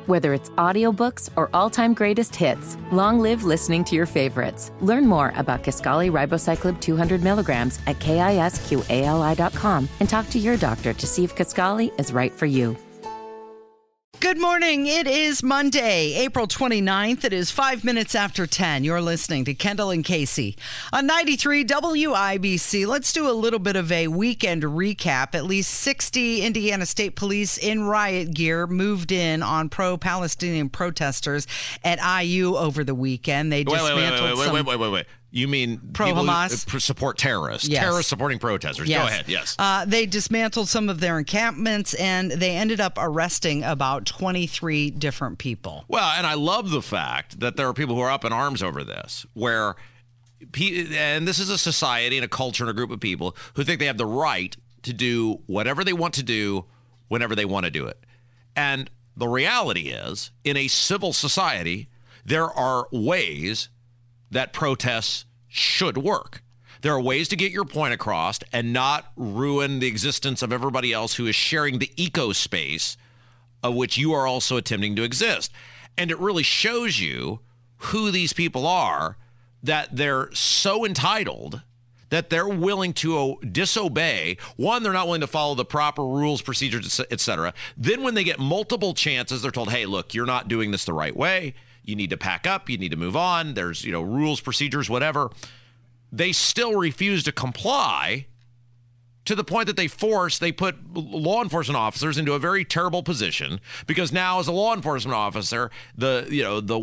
Whether it's audiobooks or all-time greatest hits, long live listening to your favorites. Learn more about Kisqali Ribociclib 200 milligrams at KISQALI.com and talk to your doctor to see if Kisqali is right for you. Good morning. It is Monday, April 29th. It is 5 minutes after 10. You're listening to Kendall and Casey on 93 WIBC. Let's do a little bit of a weekend recap. At least 60 Indiana State Police in riot gear moved in on pro-Palestinian protesters at IU over the weekend. They dismantled Wait. You mean pro-Hamas? People who support terrorists. Yes. Terrorists supporting protesters. Yes. Go ahead, yes. They dismantled some of their encampments, and they ended up arresting about 23 different people. Well, and I love the fact that there are people who are up in arms over this, and this is a society and a culture and a group of people who think they have the right to do whatever they want to do whenever they want to do it. And the reality is, in a civil society, there are ways that protests should work. There are ways to get your point across and not ruin the existence of everybody else who is sharing the eco-space of which you are also attempting to exist. And it really shows you who these people are, that they're so entitled that they're willing to disobey. One, they're not willing to follow the proper rules, procedures, et cetera. Then when they get multiple chances, they're told, hey, look, you're not doing this the right way. You need to pack up. You need to move on. There's, rules, procedures, whatever. They still refuse to comply to the point that they put law enforcement officers into a very terrible position, because now as a law enforcement officer, the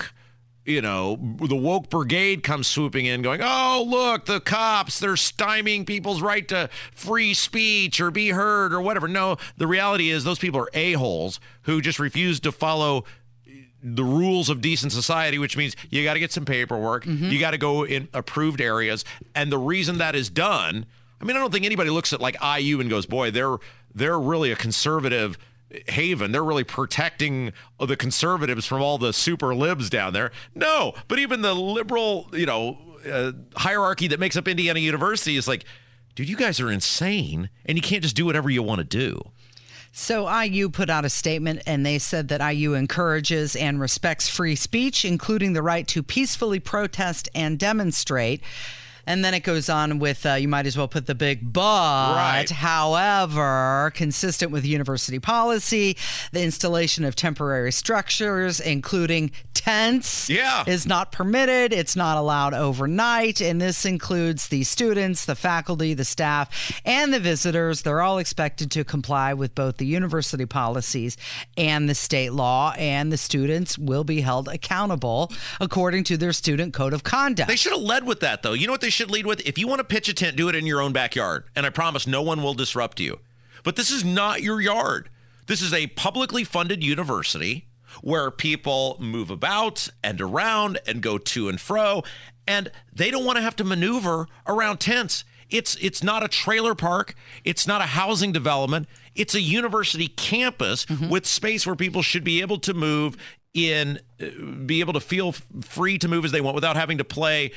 woke brigade comes swooping in going, oh, look, the cops, they're stymieing people's right to free speech or be heard or whatever. No, the reality is those people are a-holes who just refuse to follow the rules of decent society, which means you got to get some paperwork. Mm-hmm. You got to go in approved areas. And the reason that is done, I don't think anybody looks at like IU and goes, boy, they're really a conservative haven. They're really protecting the conservatives from all the super libs down there. No, but even the liberal, hierarchy that makes up Indiana University is like, dude, you guys are insane, and you can't just do whatever you want to do. So IU put out a statement, and they said that IU encourages and respects free speech, including the right to peacefully protest and demonstrate. And then it goes on with, you might as well put the big but. Right. However, consistent with university policy, the installation of temporary structures, including tents, is not permitted. It's not allowed overnight. And this includes the students, the faculty, the staff, and the visitors. They're all expected to comply with both the university policies and the state law. And the students will be held accountable according to their student code of conduct. They should have led with that, though. You know what they should lead with? If you want to pitch a tent, do it in your own backyard. And I promise no one will disrupt you. But this is not your yard. This is a publicly funded university where people move about and around and go to and fro. And they don't want to have to maneuver around tents. It's not a trailer park. It's not a housing development. It's a university campus with space where people should be able to move in, be able to feel free to move as they want without having to play,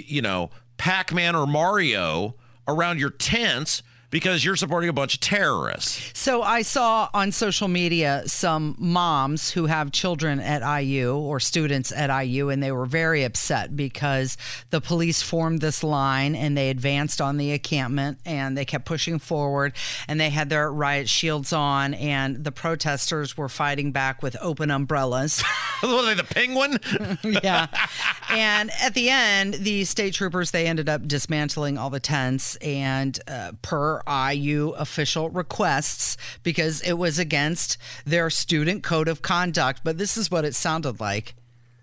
Pac-Man or Mario around your tents because you're supporting a bunch of terrorists. So I saw on social media some moms who have children at IU or students at IU, and they were very upset because the police formed this line and they advanced on the encampment and they kept pushing forward and they had their riot shields on, and the protesters were fighting back with open umbrellas. Were they the Penguin? Yeah. And at the end, the state troopers, they ended up dismantling all the tents and per IU official requests because it was against their student code of conduct. But this is what it sounded like.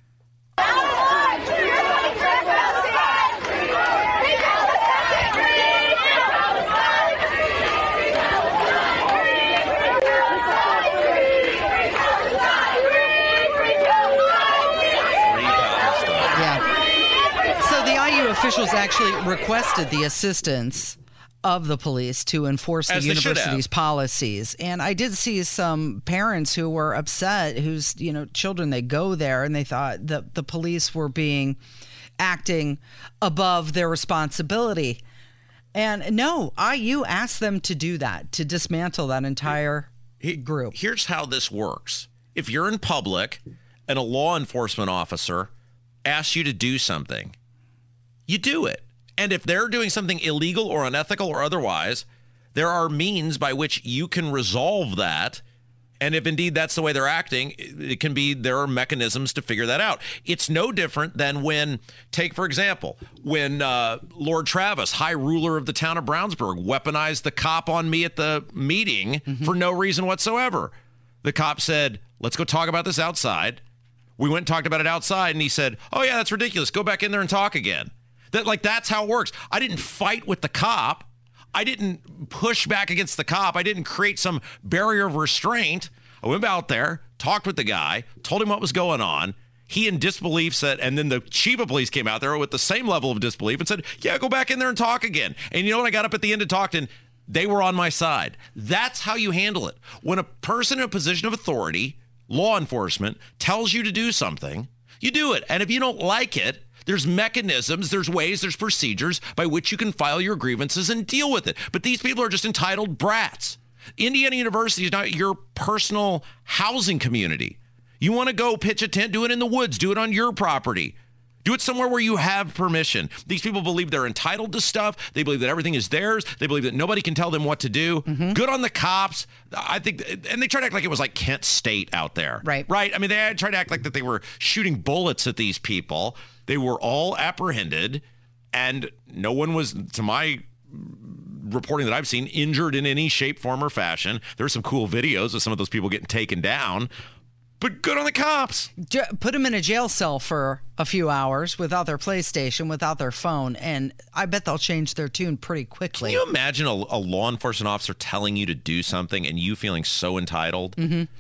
Officials actually requested the assistance of the police to enforce the university's policies. And I did see some parents who were upset, whose children, they go there and they thought that the police were acting above their responsibility. And no, IU asked them to do that, to dismantle that entire group. Here's how this works. if you're in public and a law enforcement officer asks you to do something, you do it. And if they're doing something illegal or unethical or otherwise, there are means by which you can resolve that. And if indeed that's the way they're acting, it can be, there are mechanisms to figure that out. It's no different than when, take for example, when Lord Travis, high ruler of the town of Brownsburg, weaponized the cop on me at the meeting for no reason whatsoever. The cop said, let's go talk about this outside. We went and talked about it outside, and he said, oh yeah, that's ridiculous. Go back in there and talk again. That's how it works. I didn't fight with the cop. I didn't push back against the cop. I didn't create some barrier of restraint. I went out there, talked with the guy, told him what was going on. He in disbelief said, and then the chief of police came out there with the same level of disbelief and said, yeah, go back in there and talk again. And you know what? I got up at the end and talked, and they were on my side. That's how you handle it. When a person in a position of authority, law enforcement, tells you to do something, you do it. And if you don't like it, there's mechanisms, there's ways, there's procedures by which you can file your grievances and deal with it. But these people are just entitled brats. Indiana University is not your personal housing community. You want to go pitch a tent, do it in the woods, do it on your property. Do it somewhere where you have permission. These people believe they're entitled to stuff. They believe that everything is theirs. They believe that nobody can tell them what to do. Good on the cops. I think, and they try to act like it was like Kent State out there. Right. I mean, they tried to act like that they were shooting bullets at these people. They were all apprehended, and no one was, to my reporting that I've seen, injured in any shape, form, or fashion. There were some cool videos of some of those people getting taken down. But good on the cops. Put them in a jail cell for a few hours without their PlayStation, without their phone, and I bet they'll change their tune pretty quickly. Can you imagine a law enforcement officer telling you to do something and you feeling so entitled?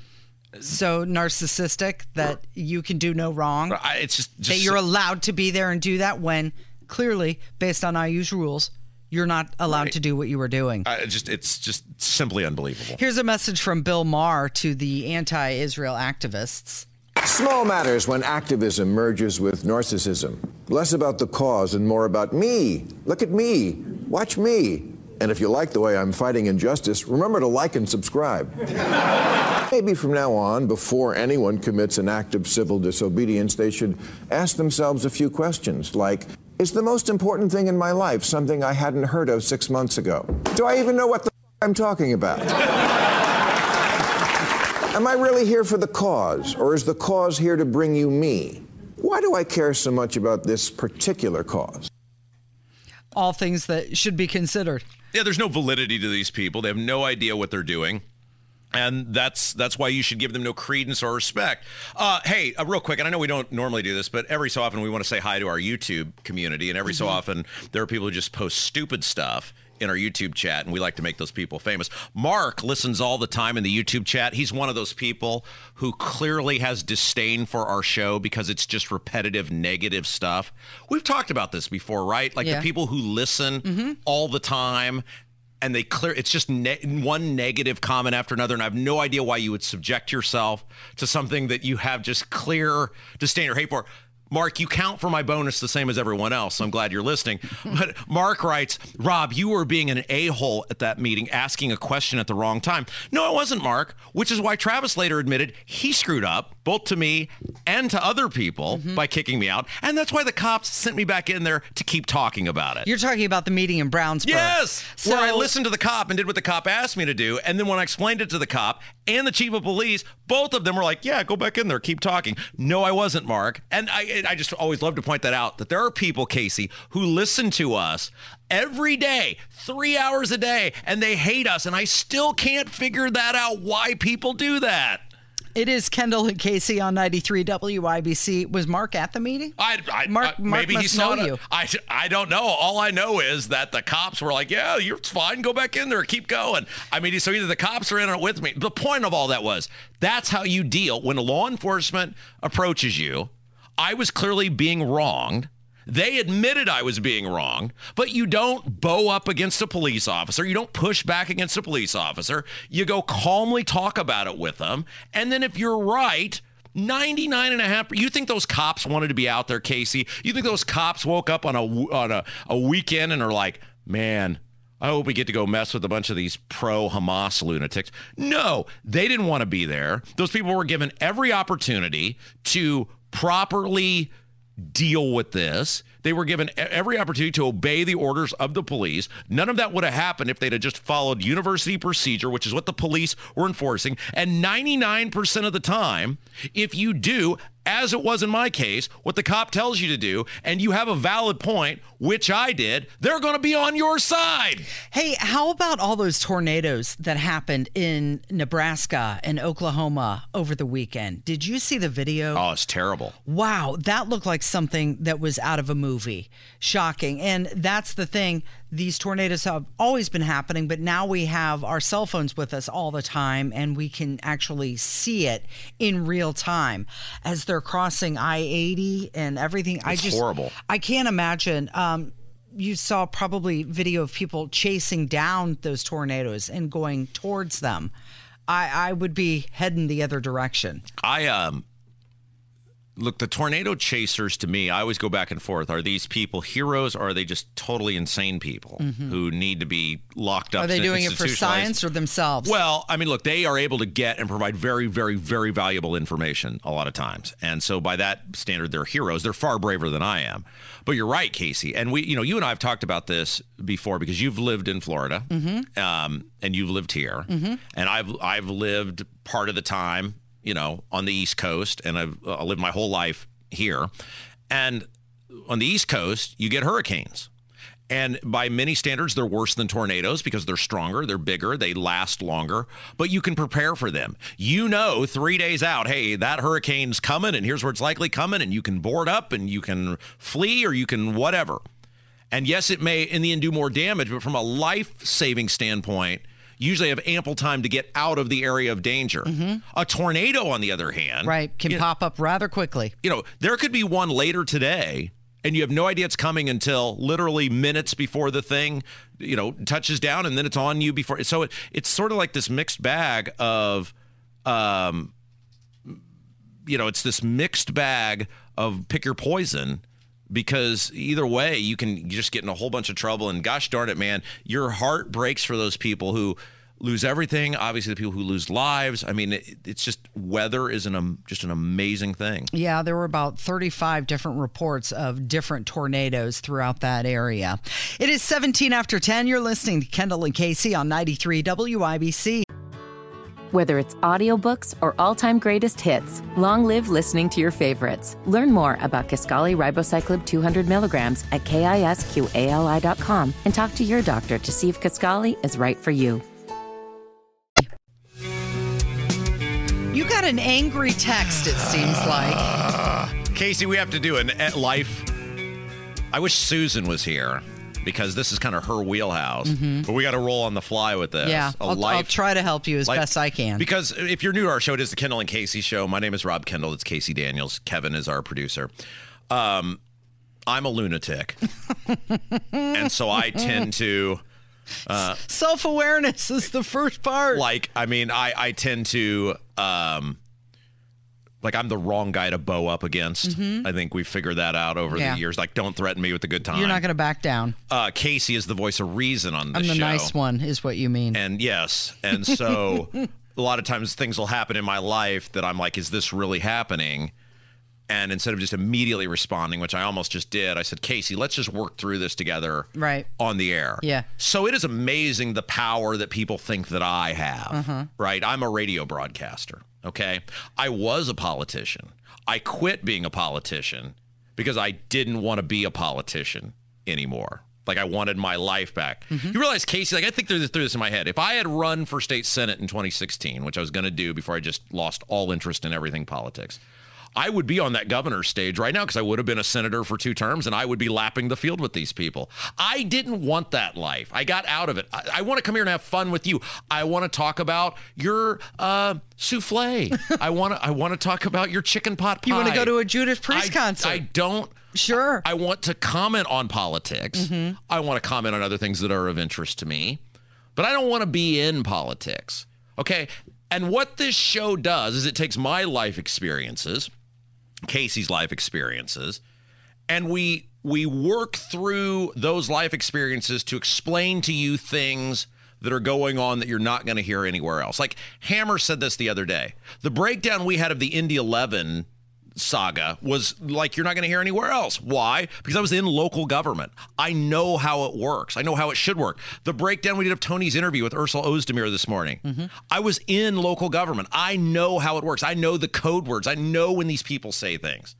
So narcissistic that you can do no wrong. It's just that you're allowed to be there and do that when clearly, based on IU's rules, you're not allowed to do what you were doing. It's just simply unbelievable. Here's a message from Bill Maher to the anti-Israel activists. Small matters when activism merges with narcissism. Less about the cause and more about me. Look at me. Watch me. And if you like the way I'm fighting injustice, remember to like and subscribe. Maybe from now on, before anyone commits an act of civil disobedience, they should ask themselves a few questions like, is the most important thing in my life something I hadn't heard of 6 months ago? Do I even know what the I'm talking about? Am I really here for the cause, or is the cause here to bring you me? Why do I care so much about this particular cause? All things that should be considered. Yeah, there's no validity to these people. They have no idea what they're doing. And that's why you should give them no credence or respect. Hey, real quick, and I know we don't normally do this, but every so often we want to say hi to our YouTube community, and every so often there are people who just post stupid stuff in our YouTube chat, and we like to make those people famous. Mark listens all the time in the YouTube chat. He's one of those people who clearly has disdain for our show because it's just repetitive, negative stuff. We've talked about this before, right? Like the people who listen all the time, and it's just one negative comment after another, and I have no idea why you would subject yourself to something that you have just clear disdain or hate for. Mark, you count for my bonus the same as everyone else, so I'm glad you're listening. But Mark writes, Rob, you were being an a-hole at that meeting, asking a question at the wrong time. No, it wasn't, Mark, which is why Travis later admitted he screwed up, both to me and to other people, by kicking me out. And that's why the cops sent me back in there to keep talking about it. You're talking about the meeting in Brownsburg. Yes! So, where I listened to the cop and did what the cop asked me to do. And then when I explained it to the cop and the chief of police, both of them were like, yeah, go back in there, keep talking. No, I wasn't, Mark. And I just always love to point that out, that there are people, Casey, who listen to us every day, 3 hours a day, and they hate us. And I still can't figure that out, why people do that. It is Kendall and Casey on 93 WIBC. Was Mark at the meeting? Mark maybe must he saw know you. I don't know. All I know is that the cops were like, yeah, you're fine. Go back in there. Keep going. I mean, so either the cops are in it with me. The point of all that was, that's how you deal when a law enforcement approaches you. I was clearly being wronged. They admitted I was being wronged, but you don't bow up against a police officer. You don't push back against a police officer. You go calmly talk about it with them. And then if you're right, 99.5%, you think those cops wanted to be out there, Casey? You think those cops woke up on a weekend and are like, man, I hope we get to go mess with a bunch of these pro-Hamas lunatics. No, they didn't want to be there. Those people were given every opportunity to properly deal with this. They were given every opportunity to obey the orders of the police. None of that would have happened if they'd have just followed university procedure, which is what the police were enforcing. And 99% of the time, if you do, as it was in my case, what the cop tells you to do, and you have a valid point, which I did, they're going to be on your side. Hey, how about all those tornadoes that happened in Nebraska and Oklahoma over the weekend? Did you see the video? Oh, it's terrible. Wow, that looked like something that was out of a movie. Shocking. And that's the thing. These tornadoes have always been happening, but now we have our cell phones with us all the time, and we can actually see it in real time as they're crossing I-80 and everything. It's horrible. I can't imagine. You saw probably video of people chasing down those tornadoes and going towards them. I would be heading the other direction. Look, the tornado chasers, to me, I always go back and forth. Are these people heroes, or are they just totally insane people who need to be locked up? Are they doing it for science or themselves? Well, I mean, look, they are able to get and provide very, very, very valuable information a lot of times. And so by that standard, they're heroes. They're far braver than I am. But you're right, Casey. And you and I have talked about this before because you've lived in Florida and you've lived here. And I've lived part of the time on the East Coast, and I've lived my whole life here. And on the East Coast, you get hurricanes. And by many standards, they're worse than tornadoes because they're stronger, they're bigger, they last longer, but you can prepare for them. 3 days out, hey, that hurricane's coming, and here's where it's likely coming, and you can board up, and you can flee, or you can whatever. And yes, it may in the end do more damage, but from a life-saving standpoint, usually have ample time to get out of the area of danger. A tornado, on the other hand, can pop up rather quickly. There could be one later today, and you have no idea it's coming until literally minutes before the thing, touches down, and then it's on you before. So it's sort of like this mixed bag of, it's this mixed bag of pick your poison. Because either way, you can just get in a whole bunch of trouble. And gosh darn it, man, your heart breaks for those people who lose everything. Obviously, the people who lose lives. I mean, it's just weather is just an amazing thing. Yeah, there were about 35 different reports of different tornadoes throughout that area. It is 17 after 10. You're listening to Kendall and Casey on 93 WIBC. Whether it's audiobooks or all-time greatest hits, long live listening to your favorites. Learn more about Kisqali Ribociclib 200 milligrams at KISQALI.com and talk to your doctor to see if Kisqali is right for you. You got an angry text, it seems like. Casey, we have to do an life. I wish Susan was here, because this is kind of her wheelhouse. But we got to roll on the fly with this. Yeah, I'll try to help you as best I can. Because if you're new to our show, it is the Kendall and Casey Show. My name is Rob Kendall. It's Casey Daniels. Kevin is our producer. I'm a lunatic. And so I tend to... self-awareness is the first part. I tend to... I'm the wrong guy to bow up against. I think we've figured that out over the years. Don't threaten me with a good time. You're not going to back down. Casey is the voice of reason on this show. I'm the nice one, is what you mean. And yes. And so a lot of times things will happen in my life that I'm like, is this really happening? And instead of just immediately responding, which I almost just did, I said, Casey, let's just work through this together on the air. Yeah. So it is amazing the power that people think that I have, right? I'm a radio broadcaster, okay? I was a politician. I quit being a politician because I didn't want to be a politician anymore. I wanted my life back. You realize, Casey, I think through this in my head. If I had run for state senate in 2016, which I was going to do before I just lost all interest in everything politics, I would be on that governor's stage right now because I would have been a senator for 2 terms and I would be lapping the field with these people. I didn't want that life. I got out of it. I want to come here and have fun with you. I want to talk about your souffle. I want to talk about your chicken pot pie. You want to go to a Judas Priest concert? I don't. Sure. I want to comment on politics. I want to comment on other things that are of interest to me. But I don't want to be in politics. Okay? And what this show does is it takes my life experiences, Casey's life experiences, and we we work through those life experiences to explain to you things that are going on that you're not going to hear anywhere else. Like Hammer said this the other day. The breakdown we had of the Indy 11 saga was like you're not going to hear anywhere else. Why? Because I was in local government. I know how it works. I know how it should work. The breakdown we did of Tony's interview with Ursula Özdemir this morning. I was in local government. I know how it works. I know the code words. I know when these people say things.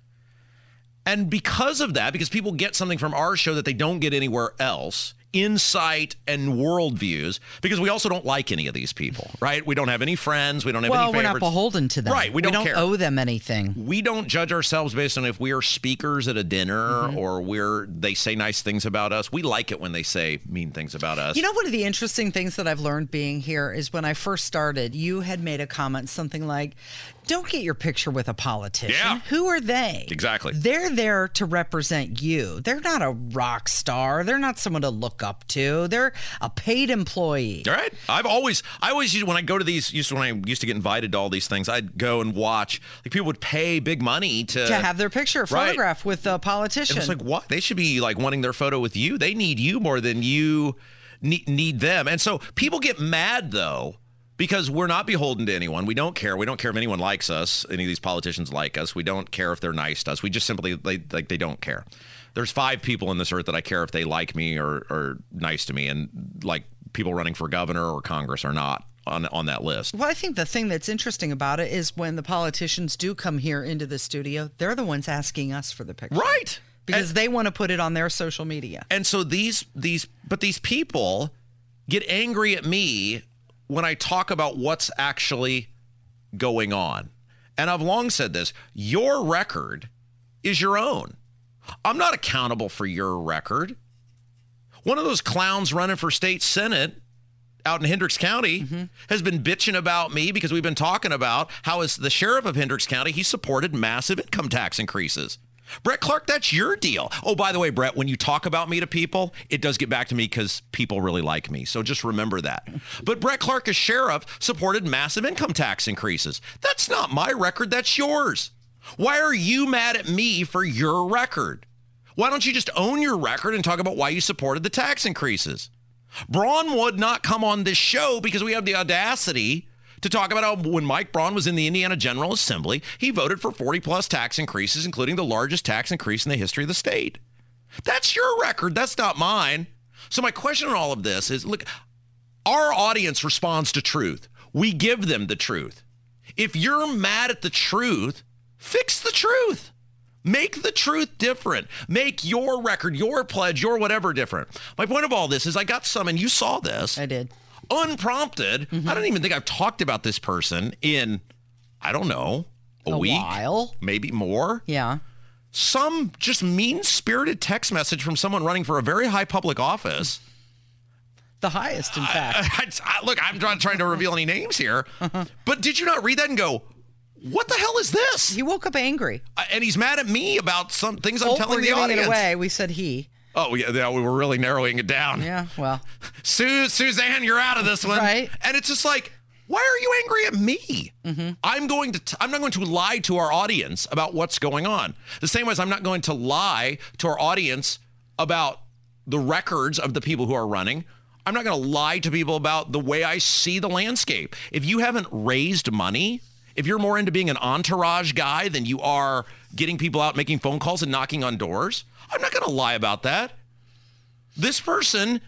And because of that, because people get something from our show that they don't get anywhere else, insight and worldviews, because we also don't like any of these people, right? We don't have any friends. We don't have any favorites. Well, we're not beholden to them. Right. We don't care. Owe them anything. We don't judge ourselves based on if we are speakers at a dinner or they say nice things about us. We like it when they say mean things about us. You know, one of the interesting things that I've learned being here is when I first started, you had made a comment, something like, don't get your picture with a politician. Yeah. Who are they? Exactly. They're there to represent you. They're not a rock star. They're not someone to look up to. They're a paid employee. All right. I always used, when I go to these, when I used to get invited to all these things, I'd go and watch. Like people would pay big money to have their picture photographed with a politician. And it's like, what? They should be like wanting their photo with you. They need you more than you need them. And so people get mad though, because we're not beholden to anyone. We don't care. We don't care if anyone likes us. Any of these politicians like us. We don't care if they're nice to us. We just simply, they don't care. There's 5 people on this earth that I care if they like me or nice to me. And like people running for governor or Congress are not on that list. Well, I think the thing that's interesting about it is when the politicians do come here into the studio, they're the ones asking us for the picture. Right. Because they want to put it on their social media. And so these people get angry at me when I talk about what's actually going on. And I've long said this, your record is your own. I'm not accountable for your record. One of those clowns running for state senate out in Hendricks County has been bitching about me because we've been talking about how as the sheriff of Hendricks County, he supported massive income tax increases. Brett Clark, that's your deal. Oh, by the way, Brett, when you talk about me to people, it does get back to me because people really like me. So just remember that. But Brett Clark as sheriff supported massive income tax increases. That's not my record. That's yours. Why are you mad at me for your record? Why don't you just own your record and talk about why you supported the tax increases? Braun would not come on this show because we have the audacity to talk about how when Mike Braun was in the Indiana General Assembly, he voted for 40-plus tax increases, including the largest tax increase in the history of the state. That's your record. That's not mine. So my question on all of this is, look, our audience responds to truth. We give them the truth. If you're mad at the truth, fix the truth. Make the truth different. Make your record, your pledge, your whatever different. My point of all this is I got some, and you saw this. I did. Unprompted. I don't even think I've talked about this person in, I don't know, a week. While. Maybe more. Yeah. Some just mean-spirited text message from someone running for a very high public office. The highest, in fact. Look, I'm not trying to reveal any names here. But did you not read that and go, what the hell is this? He woke up angry. And he's mad at me about some things I'm telling the audience. It away. We said he. Oh, yeah, we were really narrowing it down. Yeah, well. Suzanne, you're out of this one. Right. And it's just like, why are you angry at me? I'm not going to lie to our audience about what's going on. The same way as I'm not going to lie to our audience about the records of the people who are running. I'm not going to lie to people about the way I see the landscape. If you haven't raised money, if you're more into being an entourage guy than you are getting people out making phone calls and knocking on doors, I'm not going to lie about that. This person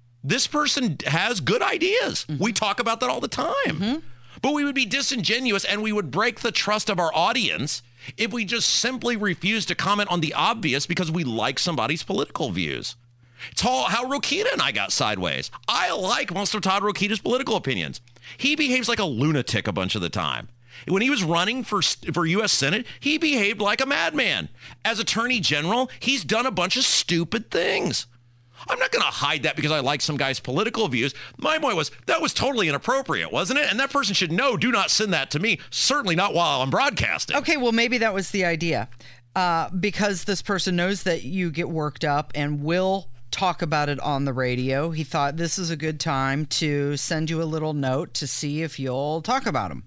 has good ideas. We talk about that all the time. But we would be disingenuous and we would break the trust of our audience if we just simply refuse to comment on the obvious because we like somebody's political views. It's how Rokita and I got sideways. I like most of Todd Rokita's political opinions. He behaves like a lunatic a bunch of the time. When he was running for U.S. Senate, he behaved like a madman. As Attorney General, he's done a bunch of stupid things. I'm not going to hide that because I like some guy's political views. My point was, that was totally inappropriate, wasn't it? And that person should know, do not send that to me. Certainly not while I'm broadcasting. Okay, well, maybe that was the idea. Because this person knows that you get worked up and will talk about it on the radio, he thought this is a good time to send you a little note to see if you'll talk about him.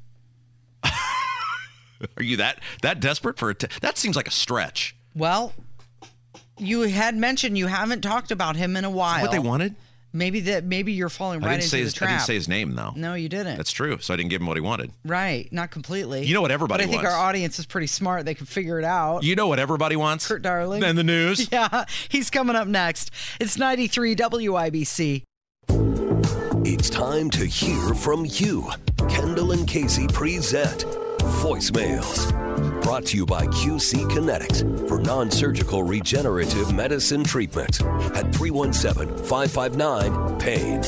Are you that desperate for it? That seems like a stretch. Well, You had mentioned you haven't talked about him in a while. Is that what they wanted? Maybe you're falling right into the trap. I didn't say his name, though. No, you didn't. That's true. So I didn't give him what he wanted. Right. Not completely. You know what everybody wants. But I think our audience is pretty smart. They can figure it out. You know what everybody wants? Kurt Darling. And the news. Yeah. He's coming up next. It's 93 WIBC. It's time to hear from you. Kendall and Casey present Voicemails. Brought to you by QC Kinetics for non-surgical regenerative medicine treatment at 317-559-PAIN.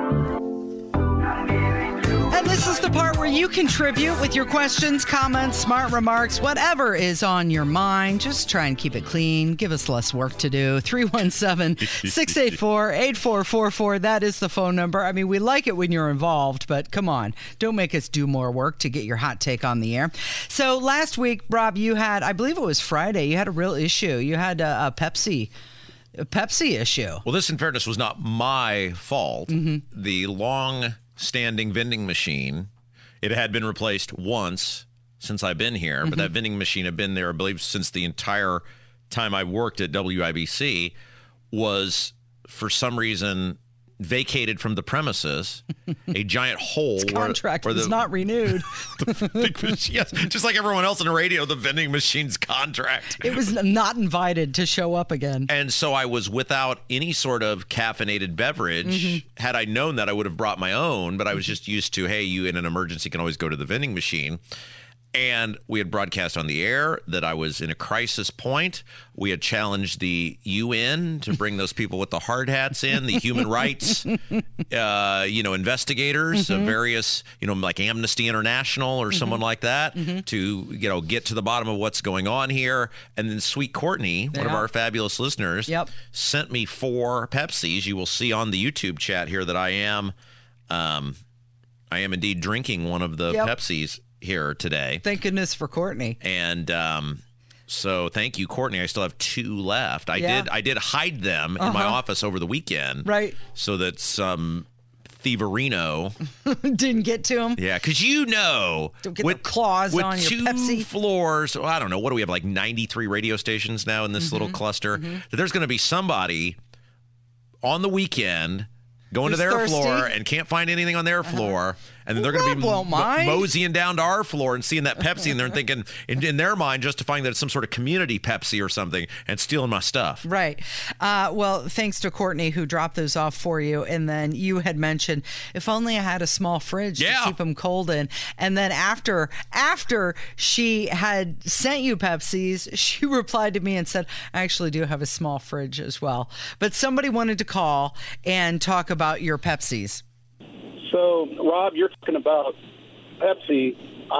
And this is the part where you contribute with your questions, comments, smart remarks, whatever is on your mind. Just try and keep it clean. Give us less work to do. 317-684-8444. That is the phone number. I mean, we like it when you're involved, but come on. Don't make us do more work to get your hot take on the air. So last week, Rob, you had, I believe it was Friday, you had a real issue. You had a Pepsi issue. Well, this, in fairness, was not my fault. Mm-hmm. The long-standing vending machine, it had been replaced once since I've been here, but that vending machine had been there, I believe, since the entire time I worked at WIBC, was, for some reason, vacated from the premises. A giant hole. Its contract was not renewed. Yes, just like everyone else in the radio, the vending machine's contract. It was not invited to show up again. And so I was without any sort of caffeinated beverage. Had I known that, I would have brought my own, but I was just used to, hey, you in an emergency can always go to the vending machine. And we had broadcast on the air that I was in a crisis point. We had challenged the UN to bring those people with the hard hats in, the human rights, investigators of various, like Amnesty International or someone like that to, get to the bottom of what's going on here. And then Sweet Courtney, one of our fabulous listeners, sent me 4 Pepsis. You will see on the YouTube chat here that I am indeed drinking one of the Pepsis here today. Thank goodness for Courtney. And so thank you, Courtney. I still have 2 left. I did hide them in my office over the weekend. Right. So that some thieverino didn't get to them. Yeah, because don't get the claws on your Pepsi. 2 floors, I don't know, what do we have, like 93 radio stations now in this little cluster? That there's going to be somebody on the weekend going to their floor and can't find anything on their floor. And then they're going to be moseying down to our floor and seeing that Pepsi, and they're thinking, in their mind, justifying that it's some sort of community Pepsi or something, and stealing my stuff. Right. Well, thanks to Courtney, who dropped those off for you. And then you had mentioned, if only I had a small fridge to keep them cold in. And then after she had sent you Pepsis, she replied to me and said, I actually do have a small fridge as well. But somebody wanted to call and talk about your Pepsis. So, Rob, you're talking about Pepsi.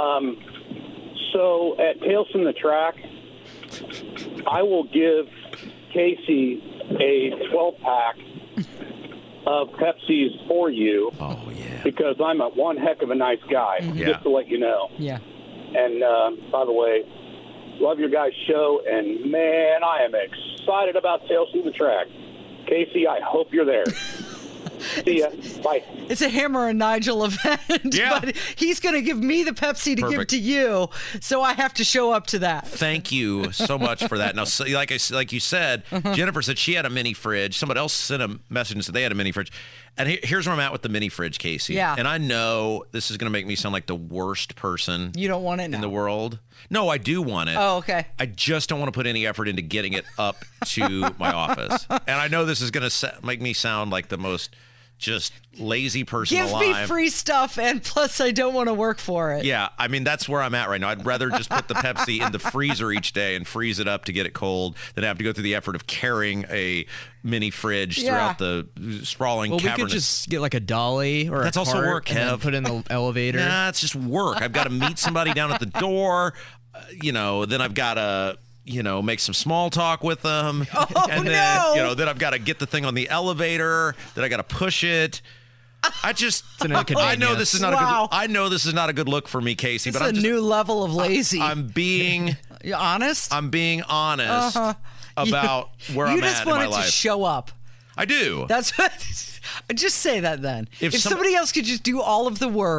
So at Tales from the Track, I will give Casey a 12-pack of Pepsis for you. Oh, yeah. Because I'm one heck of a nice guy, just to let you know. Yeah. And, by the way, love your guys' show, and, man, I am excited about Tales from the Track. Casey, I hope you're there. See ya. Bye. It's a Hammer and Nigel event, but he's going to give me the Pepsi to give to you, so I have to show up to that. Thank you so much for that. Now, so, like you said, Jennifer said she had a mini fridge. Somebody else sent a message and said they had a mini fridge. And here's where I'm at with the mini fridge, Casey. Yeah. And I know this is going to make me sound like the worst person you don't want it in the world. No, I do want it. Oh, okay. I just don't want to put any effort into getting it up to my office. And I know this is going to make me sound like the most just lazy person alive. Give me free stuff, and plus I don't want to work for it. Yeah, I mean, that's where I'm at right now. I'd rather just put the Pepsi in the freezer each day and freeze it up to get it cold than have to go through the effort of carrying a mini fridge throughout the sprawling cavernous. We could just get like a dolly or that's a also cart work, and put it in the elevator. Nah, it's just work. I've got to meet somebody down at the door. Then I've got to make some small talk with them. And then, then I've got to get the thing on the elevator. Then I got to push it. I know this is not a good look for me, Casey. But it's a new level of lazy. I'm being honest. I'm being honest about where I'm at in my life. You just wanted to show up. I do. That's what. Just say that then. If somebody else could just do all of the work,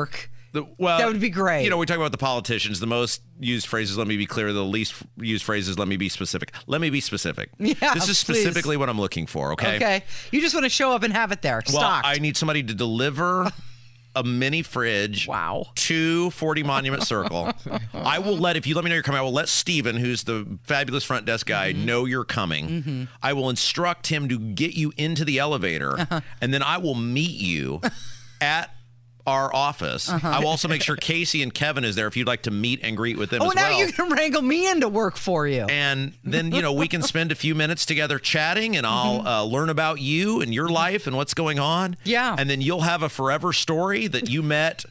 Well, That would be great. You know, we talk about the politicians. The most used phrases, let me be clear. The least used phrases, let me be specific. Let me be specific. Yeah, this is please. specifically what I'm looking for, okay? Okay. You just want to show up and have it there. Well, Stocked. I need somebody to deliver a mini fridge to 40 Monument Circle. I will if you let me know you're coming, I will let Steven, who's the fabulous front desk guy, know you're coming. I will instruct him to get you into the elevator, and then I will meet you at our office. I will also make sure Casey and Kevin is there if you'd like to meet and greet with them as well. Now you can wrangle me into work for you. And then, we can spend a few minutes together chatting, and I'll learn about you and your life and what's going on. Yeah. And then you'll have a forever story that you met.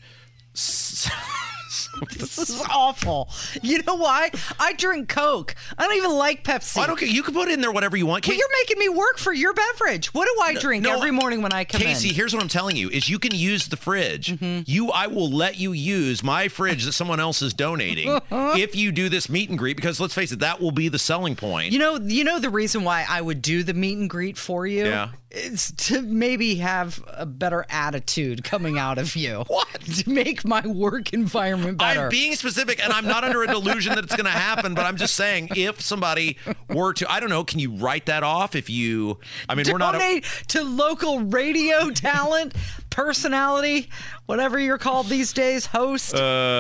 This is awful. You know why? I drink Coke. I don't even like Pepsi. I don't care. You can put in there whatever you want. Well, you're making me work for your beverage. What do I drink every morning when I come in? Casey, here's what I'm telling you, is you can use the fridge. I will let you use my fridge that someone else is donating if you do this meet and greet, because let's face it, that will be the selling point. You know the reason why I would do the meet and greet for you? Yeah. It's to maybe have a better attitude coming out of you. What? To make my work environment better. I'm being specific, and I'm not under a delusion that it's going to happen, but I'm just saying, if somebody were to, I don't know, can you write that off if you, we're not donate to local radio talent, personality, whatever you're called these days, host.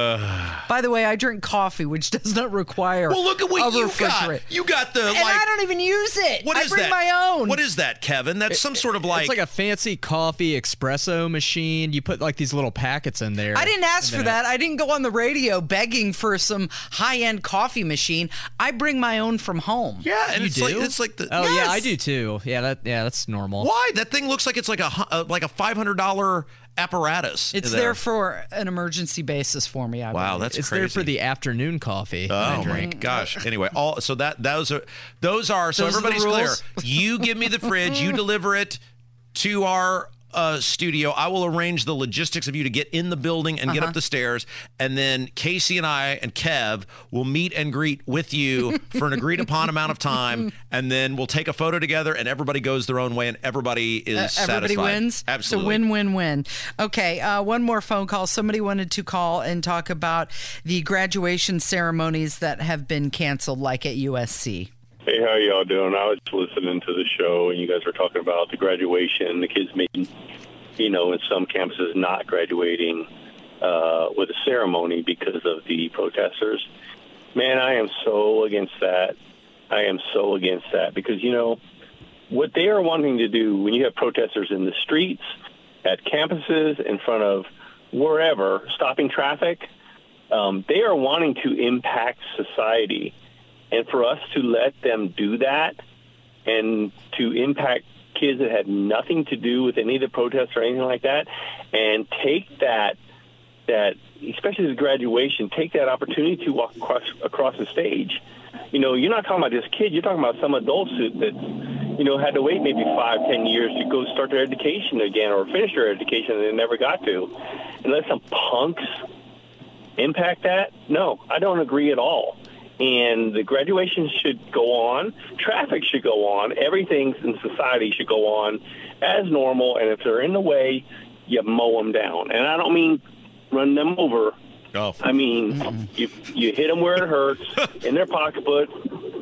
By the way, I drink coffee, which does not require Well, look at what a you refrigerator. got. You got the, and I don't even use it. What is I bring that? my own. What is that, Kevin? That's some sort of It's like a fancy coffee espresso machine. You put like these little packets in there. I didn't ask for that. I didn't go on the radio begging for some high-end coffee machine. I bring my own from home. Yeah, and You it's do? like it's like the. Oh Yes. yeah, I do too. Yeah, that's normal. Why? That thing looks like it's like a $500 apparatus. It's there for an emergency basis for me. I Wow, believe. that's It's crazy. there for the afternoon coffee. Oh my gosh. Anyway, so those are Those are the everybody's clear. rules? You give me the fridge, you deliver it to our studio. I will arrange the logistics of you to get in the building and get up the stairs, and then Casey and I and Kev will meet and greet with you for an agreed upon amount of time, and then we'll take a photo together, and everybody goes their own way, and everybody is everybody satisfied. wins. Absolutely. It's a win-win-win. Okay, one more phone call. Somebody wanted to call and talk about the graduation ceremonies that have been canceled, like at USC. Hey, how y'all doing? I was listening to the show, and you guys were talking about the graduation, the kids maybe, in some campuses not graduating with a ceremony because of the protesters. Man, I am so against that. I am so against that because, what they are wanting to do when you have protesters in the streets, at campuses, in front of wherever, stopping traffic, they are wanting to impact society. And for us to let them do that and to impact kids that had nothing to do with any of the protests or anything like that, and take that especially the graduation, take that opportunity to walk across the stage. You're not talking about just kids. You're talking about some adults that, had to wait maybe 5-10 years to go start their education again or finish their education and they never got to. And let some punks impact that? No, I don't agree at all. And the graduation should go on. Traffic should go on. Everything in society should go on as normal. And if they're in the way, you mow them down. And I don't mean run them over. Oh. I mean, you hit them where it hurts, in their pocketbooks,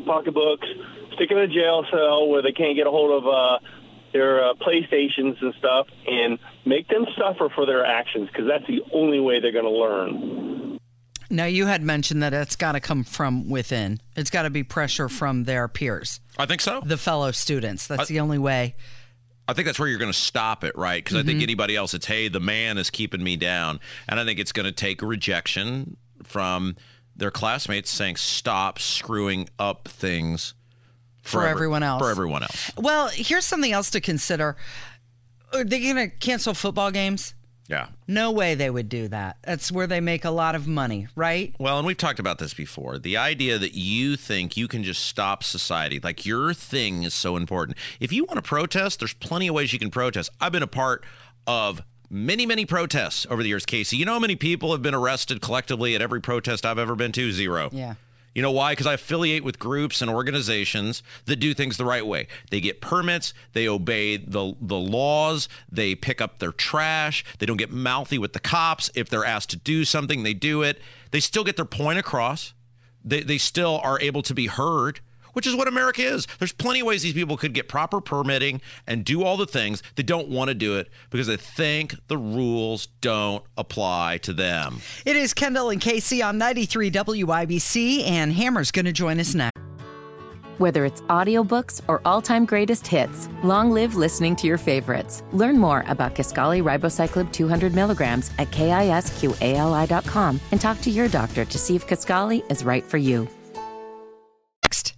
stick them in a jail cell where they can't get a hold of their PlayStations and stuff, and make them suffer for their actions, because that's the only way they're going to learn. Now, you had mentioned that it's got to come from within. It's got to be pressure from their peers, I think so. the fellow students. That's the only way. I think that's where you're going to stop it, right? Because I think anybody else, it's, hey, the man is keeping me down. And I think it's going to take rejection from their classmates saying, stop screwing up things For everyone else. For everyone else. Well, here's something else to consider. Are they going to cancel football games? Yeah. No way they would do that. That's where they make a lot of money, right? Well, and we've talked about this before. The idea that you think you can just stop society, like your thing is so important. If you want to protest, there's plenty of ways you can protest. I've been a part of many, many protests over the years, Casey. You know how many people have been arrested collectively at every protest I've ever been to? 0. Yeah. You know why? Because I affiliate with groups and organizations that do things the right way. They get permits. They obey the laws. They pick up their trash. They don't get mouthy with the cops. If they're asked to do something, they do it. They still get their point across. They still are able to be heard, which is what America is. There's plenty of ways these people could get proper permitting and do all the things. They don't want to do it because they think the rules don't apply to them. It is Kendall and Casey on 93 WIBC, and Hammer's going to join us next. Whether it's audiobooks or all-time greatest hits, long live listening to your favorites. Learn more about Kisqali Ribociclib 200 milligrams at KISQALI.com and talk to your doctor to see if Kisqali is right for you. Next.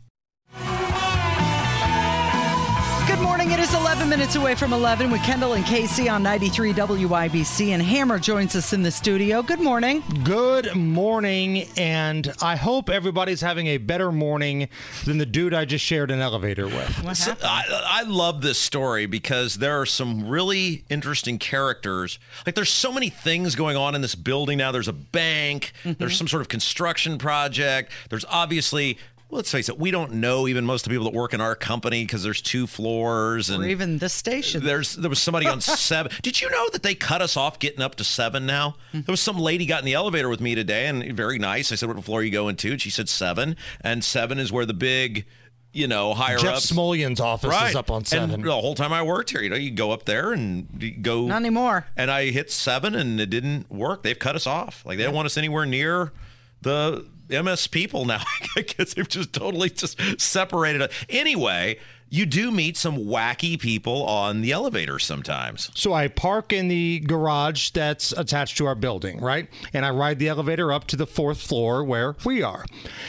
Good morning. It is 11 minutes away from 11 with Kendall and Casey on 93 WIBC, and Hammer joins us in the studio. Good morning. Good morning, and I hope everybody's having a better morning than the dude I just shared an elevator with. So, I love this story because there are some really interesting characters. Like, there's so many things going on in this building now. There's a bank. There's some sort of construction project. There's obviously... Well, let's face it, we don't know even most of the people that work in our company because there's 2 floors. And or even this station. There was somebody on 7. Did you know that they cut us off getting up to 7 now? There was some lady got in the elevator with me today, and very nice. I said, what floor are you going to? And she said 7. And 7 is where the big... higher Jeff ups. Smolyan's office is up on 7. And the whole time I worked here, you go up there and you go. Not anymore. And I hit 7 and it didn't work. They've cut us off. Like, they don't want us anywhere near the MS people now. I guess they've just totally just separated it. Anyway, you do meet some wacky people on the elevator sometimes. So I park in the garage that's attached to our building, right? And I ride the elevator up to the 4th floor where we are.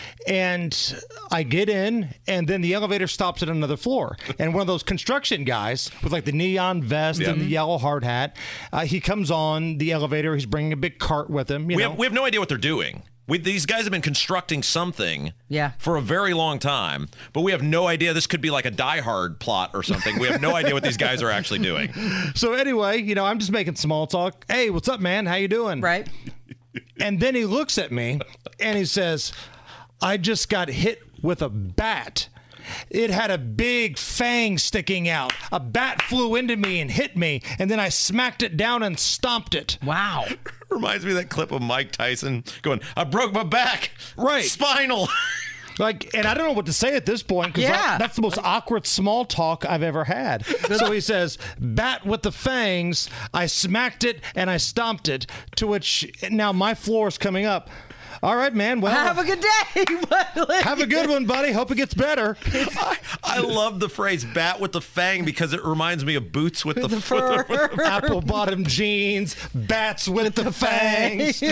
And I get in, and then the elevator stops at another floor. And one of those construction guys with like the neon vest and the yellow hard hat, he comes on the elevator. He's bringing a big cart with him. We have no idea what they're doing. These guys have been constructing something for a very long time, but we have no idea. This could be like a Die Hard plot or something. We have no idea what these guys are actually doing. So anyway, I'm just making small talk. Hey, what's up, man? How you doing? Right. And then he looks at me and he says, I just got hit with a bat. It had a big fang sticking out. A bat flew into me and hit me, and then I smacked it down and stomped it. Wow. Reminds me of that clip of Mike Tyson going, I broke my back. Right. Spinal. And I don't know what to say at this point because that's the most awkward small talk I've ever had. So he says, bat with the fangs. I smacked it and I stomped it, to which now my floor is coming up. All right, man. Well, have a good day. Have a good one, buddy. Hope it gets better. I love the phrase "bat with the fang" because it reminds me of boots with the fur. Apple bottom jeans, bats with the fangs.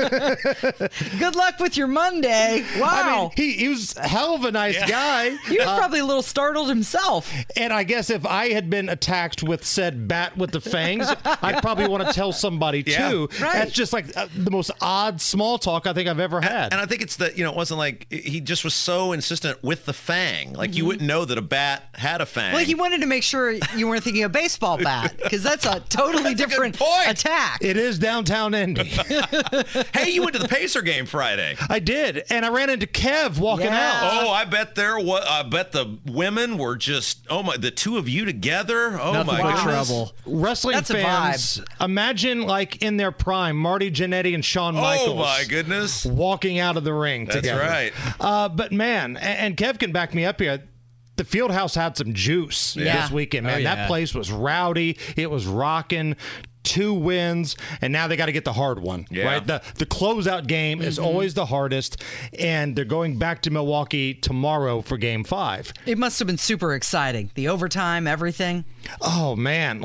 Good luck with your Monday. Wow. I mean, he was a hell of a nice guy. He was probably a little startled himself. And I guess if I had been attacked with said bat with the fangs, I'd probably want to tell somebody too. Right. That's just like the most odd small talk I think I've ever had. And I think it's that, it wasn't like he just was so insistent with the fang. Like you wouldn't know that a bat had a fang. Well, he wanted to make sure you weren't thinking a baseball bat because that's a totally different attack. It is downtown Indy. Hey, you went to the Pacer game Friday. I did. And I ran into Kev walking out. Oh, I bet I bet the women were just, the 2 of you together. Oh, nothing my but goodness. trouble. Wrestling That's fans, imagine like in their prime, Marty Jannetty and Shawn Michaels. Oh, my goodness. Walking out of the ring together. That's right. But man, and Kev can back me up here. The Fieldhouse had some juice this weekend, man. That place was rowdy. It was rocking. 2 wins, and now they got to get the hard one, right? The closeout game is always the hardest, and they're going back to Milwaukee tomorrow for Game 5. It must have been super exciting. The overtime, everything. Oh, man.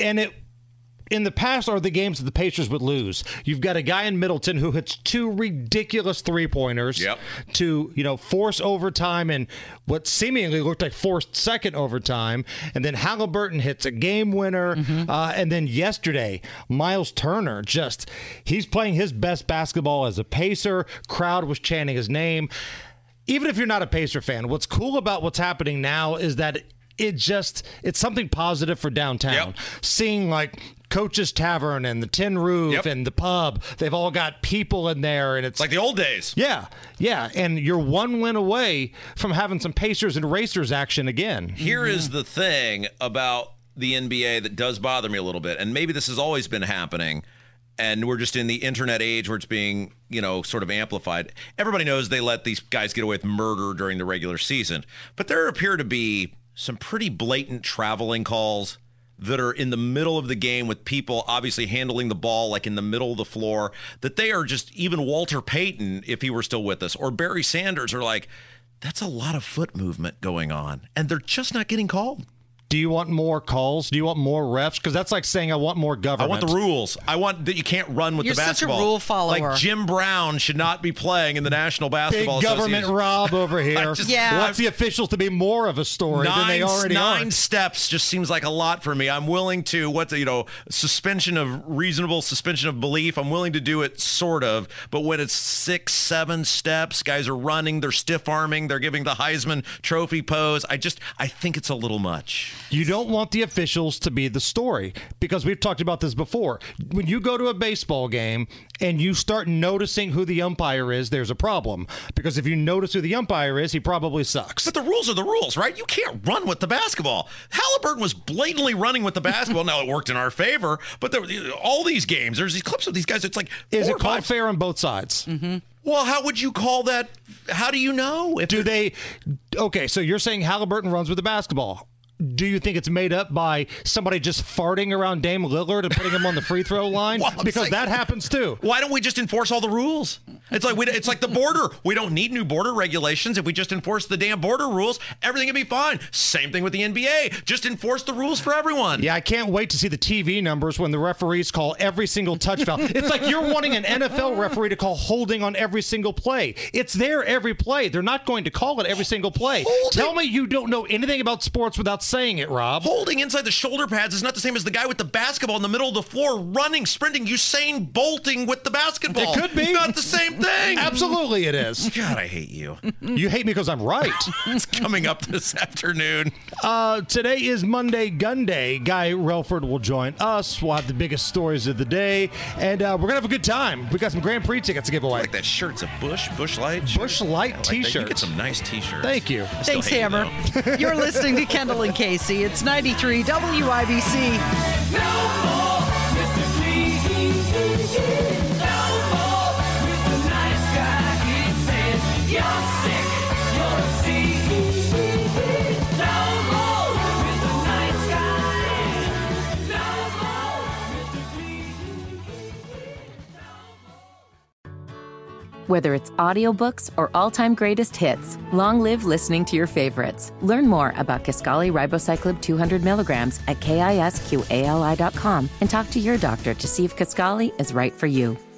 In the past are the games that the Pacers would lose. You've got a guy in Middleton who hits 2 ridiculous three-pointers to, force overtime and what seemingly looked like forced second overtime. And then Halliburton hits a game winner. And then yesterday, Miles Turner he's playing his best basketball as a Pacer. Crowd was chanting his name. Even if you're not a Pacer fan, what's cool about what's happening now is that it's something positive for downtown. Seeing Coach's Tavern and the Tin Roof and the pub. They've all got people in there, and it's like the old days. Yeah. And you're one win away from having some Pacers and Racers action again. Here is the thing about the NBA that does bother me a little bit, and maybe this has always been happening, and we're just in the internet age where it's being, sort of amplified. Everybody knows they let these guys get away with murder during the regular season, but there appear to be some pretty blatant traveling calls that are in the middle of the game with people obviously handling the ball like in the middle of the floor, that they are just, even Walter Payton, if he were still with us, or Barry Sanders are like, that's a lot of foot movement going on, and they're just not getting called. Do you want more calls? Do you want more refs? Because that's like saying I want more government. I want the rules. I want that you can't run with You're the basketball. such a rule follower. Like Jim Brown should not be playing in the National Basketball Big government Association. Rob over here. Wants the officials to be more of a story than they already are. 9 steps just seems like a lot for me. I'm willing to, suspension of reasonable suspension of belief. I'm willing to do it sort of. But when it's 6, 7 steps, guys are running, they're stiff arming, they're giving the Heisman Trophy pose. I think it's a little much. You don't want the officials to be the story, because we've talked about this before. When you go to a baseball game and you start noticing who the umpire is, there's a problem. Because if you notice who the umpire is, he probably sucks. But the rules are the rules, right? You can't run with the basketball. Halliburton was blatantly running with the basketball. Now, it worked in our favor, but all these games, there's these clips of these guys. It's like, is it called fair on both sides? Mm-hmm. Well, how would you call that? How do you know? Okay, so you're saying Halliburton runs with the basketball. Do you think it's made up by somebody just farting around Dame Lillard and putting him on the free throw line? Well, because that happens too. Why don't we just enforce all the rules? It's like the border. We don't need new border regulations. If we just enforce the damn border rules, everything will be fine. Same thing with the NBA. Just enforce the rules for everyone. Yeah, I can't wait to see the TV numbers when the referees call every single touch foul. It's like you're wanting an NFL referee to call holding on every single play. It's there every play. They're not going to call it every single play. Tell me you don't know anything about sports without saying it, Rob. Holding inside the shoulder pads is not the same as the guy with the basketball in the middle of the floor running, sprinting, Usain bolting with the basketball. It could be. It's not the same thing. Absolutely it is. God, I hate you. You hate me because I'm right. It's coming up this afternoon. Today is Monday Gun Day. Guy Relford will join us. We'll have the biggest stories of the day, and we're going to have a good time. We got some Grand Prix tickets to give away. I like that shirt. It's a Bush Light shirt. Bush Light t-shirt. You get some nice t-shirts. Thank you. Thanks, Hammer. You're listening to Kendall and Casey. It's 93 WIBC. No more Mr. Clean. No more Mr. Nice Guy. He said, you're sick, you're a C. No more Mr. Nice Guy. No more Mr. Clean. Whether it's audiobooks or all-time greatest hits, long live listening to your favorites. Learn more about Kisqali Ribociclib 200 milligrams at KISQALI.com and talk to your doctor to see if Kisqali is right for you.